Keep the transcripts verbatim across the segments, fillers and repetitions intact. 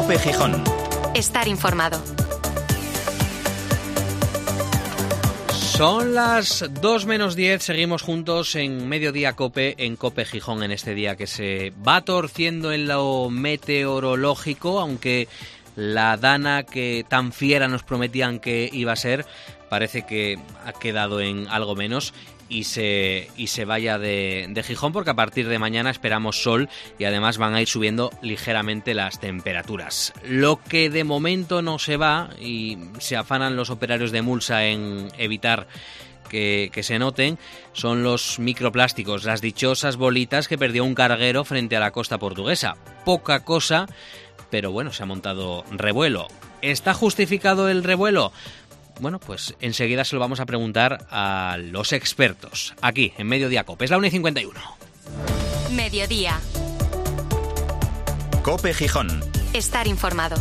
COPE Gijón. Estar informado. Son las dos menos diez, seguimos juntos en Mediodía COPE, en COPE Gijón, en este día que se va torciendo en lo meteorológico, aunque la dana que tan fiera nos prometían que iba a ser, parece que ha quedado en algo menos y se, y se vaya de, de Gijón, porque a partir de mañana esperamos sol y además van a ir subiendo ligeramente las temperaturas. Lo que de momento no se va, y se afanan los operarios de Mulsa en evitar que, que se noten, son los microplásticos, las dichosas bolitas que perdió un carguero frente a la costa portuguesa. Poca cosa, pero bueno, se ha montado revuelo. ¿Está justificado el revuelo? Bueno, pues enseguida se lo vamos a preguntar a los expertos, aquí en Mediodía COPE. Es la una y cincuenta y uno. Mediodía. COPE Gijón. Estar informado.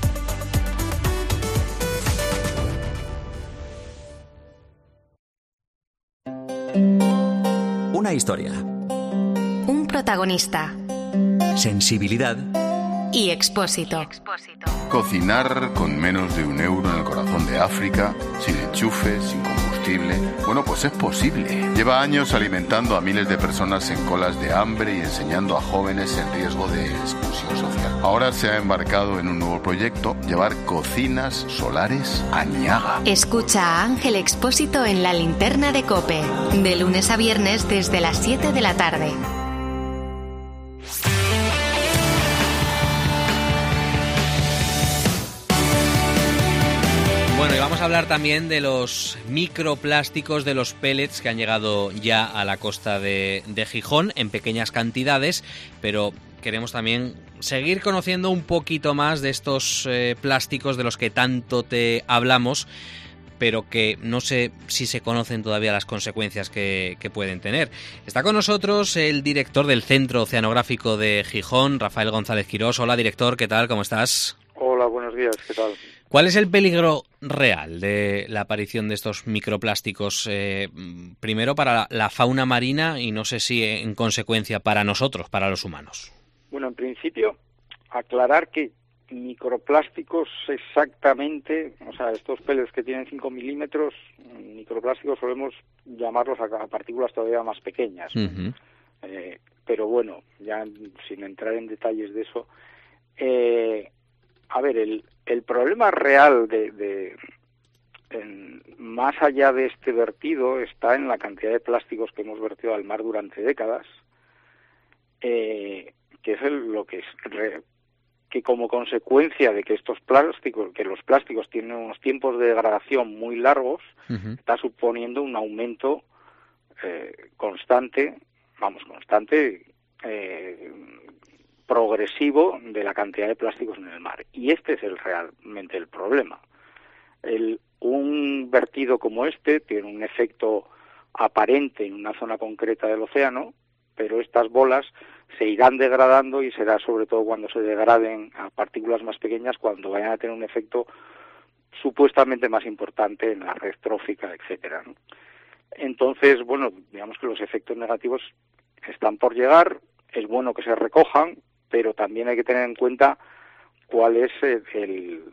Una historia. Un protagonista. Sensibilidad. Y Expósito. Cocinar con menos de un euro en el corazón de África, sin enchufe, sin combustible. Bueno, pues es posible. Lleva años alimentando a miles de personas en colas de hambre y enseñando a jóvenes en riesgo de exclusión social. Ahora se ha embarcado en un nuevo proyecto: llevar cocinas solares a Niaga. Escucha a Ángel Expósito en La Linterna de COPE, de lunes a viernes desde las siete de la tarde. Bueno, y vamos a hablar también de los microplásticos, de los pellets que han llegado ya a la costa de, de Gijón en pequeñas cantidades, pero queremos también seguir conociendo un poquito más de estos eh, plásticos de los que tanto te hablamos, pero que no sé si se conocen todavía las consecuencias que, que pueden tener. Está con nosotros el director del Centro Oceanográfico de Gijón, Rafael González Quirós. Hola, director, ¿qué tal? ¿Cómo estás? Hola, buenos días, ¿qué tal? ¿Cuál es el peligro real de la aparición de estos microplásticos? Eh, primero para la, la fauna marina y no sé si en consecuencia para nosotros, para los humanos. Bueno, en principio, aclarar que microplásticos exactamente, o sea, estos pellets que tienen cinco milímetros, microplásticos solemos llamarlos a, a partículas todavía más pequeñas. Uh-huh. Eh, pero bueno, ya sin entrar en detalles de eso, eh, a ver, el, el problema real de, de en, más allá de este vertido está en la cantidad de plásticos que hemos vertido al mar durante décadas, eh, que es el, lo que es re, que como consecuencia de que estos plásticos, que los plásticos tienen unos tiempos de degradación muy largos, uh-huh. está suponiendo un aumento eh, constante, vamos, constante, eh, progresivo de la cantidad de plásticos en el mar. Y este es el realmente el problema. El, un vertido como este tiene un efecto aparente en una zona concreta del océano, pero estas bolas se irán degradando y será sobre todo cuando se degraden a partículas más pequeñas cuando vayan a tener un efecto supuestamente más importante en la red trófica, etcétera, ¿no? Entonces, bueno, digamos que los efectos negativos están por llegar. Es bueno que se recojan, pero también hay que tener en cuenta cuál es el, el,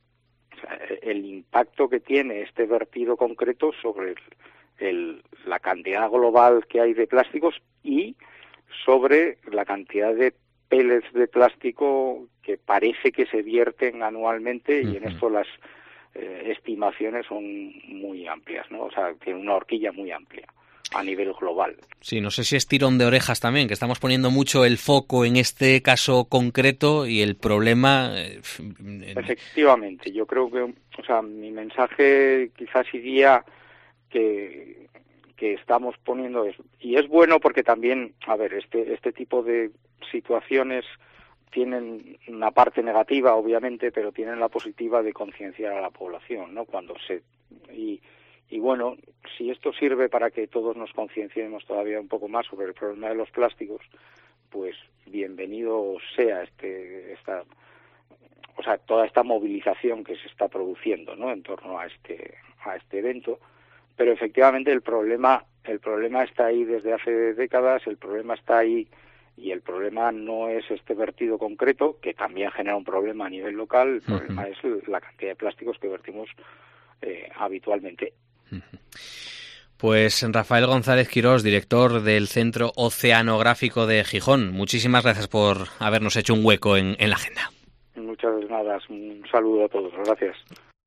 el impacto que tiene este vertido concreto sobre el, el, la cantidad global que hay de plásticos y sobre la cantidad de pellets de plástico que parece que se vierten anualmente, uh-huh. y en esto las eh, estimaciones son muy amplias, ¿no? O sea, tiene una horquilla muy amplia a nivel global. Sí, no sé si es tirón de orejas también, que estamos poniendo mucho el foco en este caso concreto y el problema... Eh, Efectivamente, yo creo que, o sea, mi mensaje quizás iría que, que estamos poniendo, es, y es bueno porque también, a ver, este, este tipo de situaciones tienen una parte negativa, obviamente, pero tienen la positiva de concienciar a la población, ¿no? Cuando se... y Y bueno, si esto sirve para que todos nos concienciemos todavía un poco más sobre el problema de los plásticos, pues bienvenido sea este, esta, o sea, toda esta movilización que se está produciendo, ¿no? En torno a este, a este evento. Pero efectivamente el problema, el problema está ahí desde hace décadas, el problema está ahí y el problema no es este vertido concreto, que también genera un problema a nivel local, el uh-huh. problema es la cantidad de plásticos que vertimos eh, habitualmente. Uh-huh. Pues Rafael González Quirós, director del Centro Oceanográfico de Gijón, muchísimas gracias por habernos hecho un hueco en, en la agenda. Muchas gracias, un saludo a todos, gracias.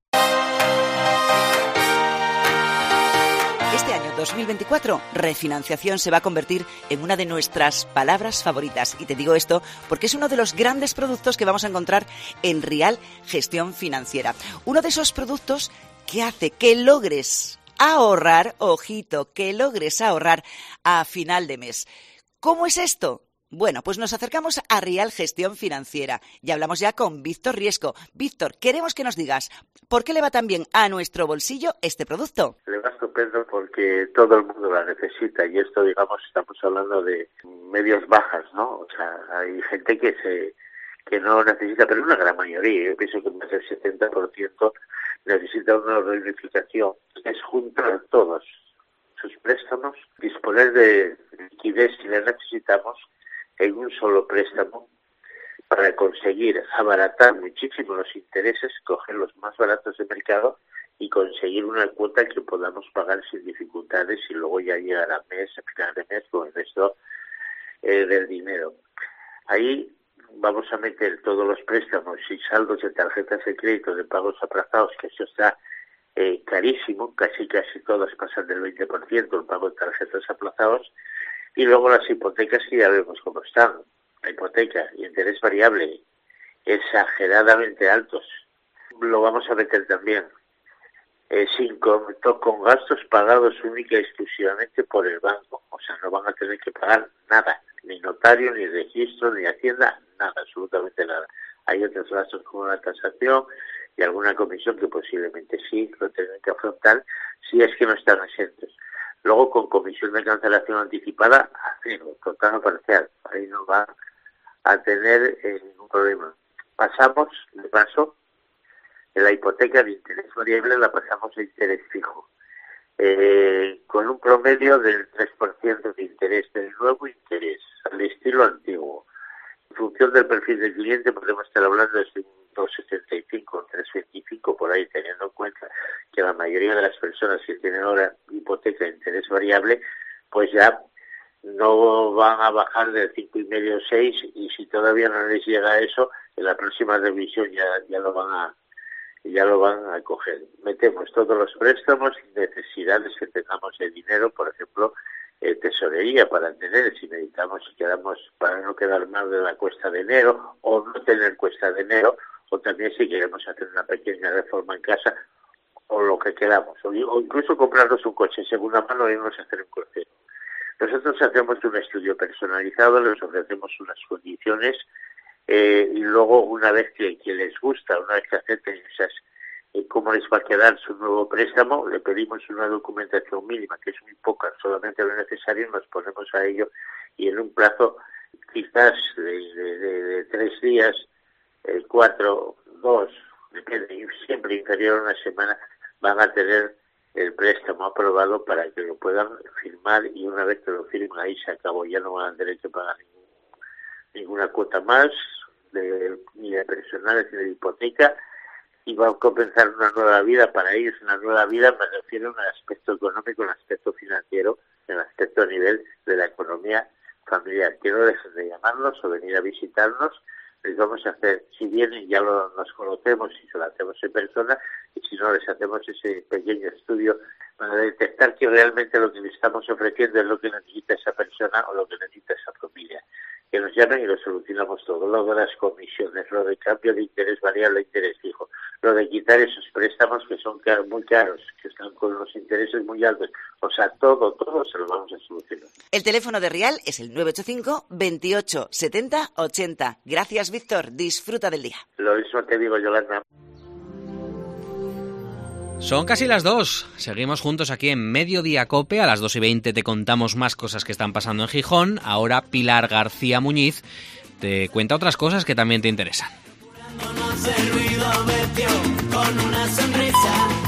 Este año dos mil veinticuatro, refinanciación se va a convertir en una de nuestras palabras favoritas. Y te digo esto porque es uno de los grandes productos que vamos a encontrar en Rial Gestión Financiera. Uno de esos productos que hace que logres ahorrar, ojito, que logres ahorrar a final de mes. ¿Cómo es esto? Bueno, pues nos acercamos a Rial Gestión Financiera y hablamos ya con Víctor Riesco. Víctor, queremos que nos digas por qué le va tan bien a nuestro bolsillo este producto. Le va estupendo porque todo el mundo la necesita y esto, digamos, estamos hablando de medios bajas, ¿no? O sea, hay gente que se que no necesita, pero una gran mayoría, yo pienso que más del setenta por ciento necesita una reunificación. Es juntar todos sus préstamos, disponer de liquidez si la necesitamos en un solo préstamo para conseguir abaratar muchísimo los intereses, coger los más baratos del mercado y conseguir una cuota que podamos pagar sin dificultades y luego ya llegar a mes, a final de mes con el resto eh, del dinero. Ahí vamos a meter todos los préstamos y saldos de tarjetas de crédito de pagos aplazados, que eso está eh, carísimo, casi casi todas pasan del veinte por ciento el pago de tarjetas aplazados. Y luego las hipotecas, que ya vemos cómo están. La hipoteca y interés variable exageradamente altos. Lo vamos a meter también eh, sin con, con gastos pagados única y exclusivamente por el banco. O sea, no van a tener que pagar nada. Ni notario, ni registro, ni hacienda, nada, absolutamente nada. Hay otros gastos como la tasación y alguna comisión que posiblemente sí lo tengan que afrontar si es que no están exentos. Luego, con comisión de cancelación anticipada, a cero, total o parcial. Ahí no va a tener eh, ningún problema. Pasamos, de paso, en la hipoteca de interés variable la pasamos a interés fijo, eh, con un promedio del tres por ciento de interés, del nuevo interés, al estilo antiguo. En función del perfil del cliente podemos estar hablando de un dos coma setenta y cinco, tres coma veinticinco, por ahí, teniendo en cuenta que la mayoría de las personas que tienen ahora hipoteca de interés variable, pues ya no van a bajar del cinco y medio o seis, y si todavía no les llega a eso, en la próxima revisión ya, ya lo van a ya lo van a coger. Metemos todos los préstamos y necesidades que tengamos de dinero, por ejemplo, eh, tesorería para tener, si necesitamos, si quedamos, para no quedar mal de la cuesta de enero, o no tener cuesta de enero, o también si queremos hacer una pequeña reforma en casa, o lo que queramos, o, o incluso comprarnos un coche en segunda mano e irnos a hacer un crucero. Nosotros hacemos un estudio personalizado, les ofrecemos unas condiciones, eh, y luego una vez que, que les gusta, una vez que acepten esas, eh, cómo les va a quedar su nuevo préstamo, le pedimos una documentación mínima, que es muy poca, solamente lo necesario, nos ponemos a ello, y en un plazo quizás de, de, de, de tres días, el cuatro, dos, depende, siempre inferior a una semana, van a tener el préstamo aprobado para que lo puedan firmar, y una vez que lo firmen ahí se acabó, ya no van a tener que pagar ningún, ninguna cuota más, de, ni de personales ni de hipoteca, y van a comenzar una nueva vida para ellos. Una nueva vida me refiero en el aspecto económico, en el aspecto financiero, en el aspecto a nivel de la economía familiar. Que no dejen de llamarnos o venir a visitarnos. Les vamos a hacer, si vienen ya lo, nos conocemos y se lo hacemos en persona, y si no les hacemos ese pequeño estudio para detectar que realmente lo que le estamos ofreciendo es lo que necesita esa persona o lo que necesita esa familia. Que nos llamen y lo solucionamos todo. Lo de las comisiones, lo de cambio de interés variable a interés fijo, lo de quitar esos préstamos que son car- muy caros, que están con los intereses muy altos. O sea, todo, todo se lo vamos a solucionar. El teléfono de Rial es el nueve ocho cinco, veintiocho, setenta, ochenta. Gracias, Víctor. Disfruta del día. Lo mismo te digo, Yolanda. Son casi las dos. Seguimos juntos aquí en Mediodía Cope. A las dos y veinte te contamos más cosas que están pasando en Gijón. Ahora Pilar García Muñiz te cuenta otras cosas que también te interesan. El ruido metió con una sonrisa.